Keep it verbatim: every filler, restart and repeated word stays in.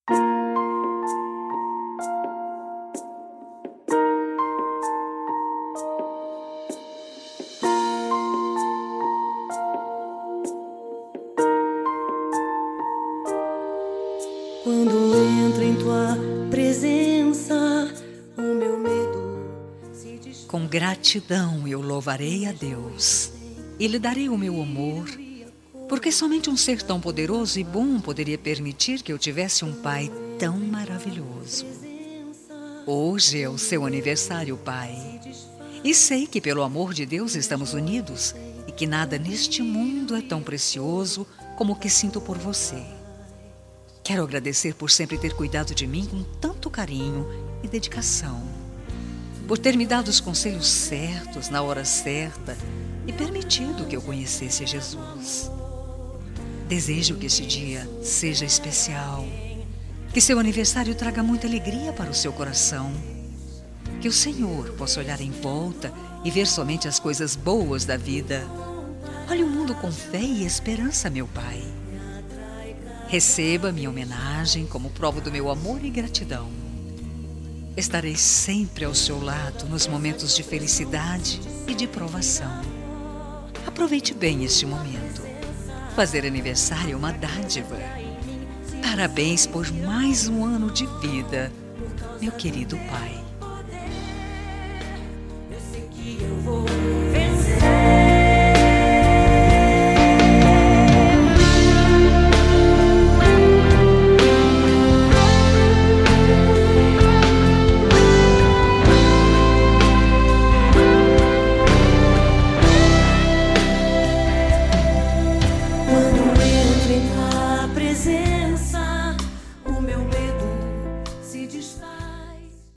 Quando entro em tua presença, o meu medo se desfaz. Com gratidão eu louvarei a Deus e lhe darei o meu amor, porque somente um ser tão poderoso e bom poderia permitir que eu tivesse um pai tão maravilhoso. Hoje é o seu aniversário, Pai, e sei que pelo amor de Deus estamos unidos e que nada neste mundo é tão precioso como o que sinto por você. Quero agradecer por sempre ter cuidado de mim com tanto carinho e dedicação, por ter me dado os conselhos certos na hora certa e permitido que eu conhecesse Jesus. Desejo que este dia seja especial, que seu aniversário traga muita alegria para o seu coração, que o Senhor possa olhar em volta e ver somente as coisas boas da vida. Olhe o mundo com fé e esperança, meu Pai. Receba minha homenagem como prova do meu amor e gratidão. Estarei sempre ao seu lado nos momentos de felicidade e de provação. Aproveite bem este momento. Fazer aniversário é uma dádiva. Parabéns por mais um ano de vida, meu querido Pai. Eu sei que eu vou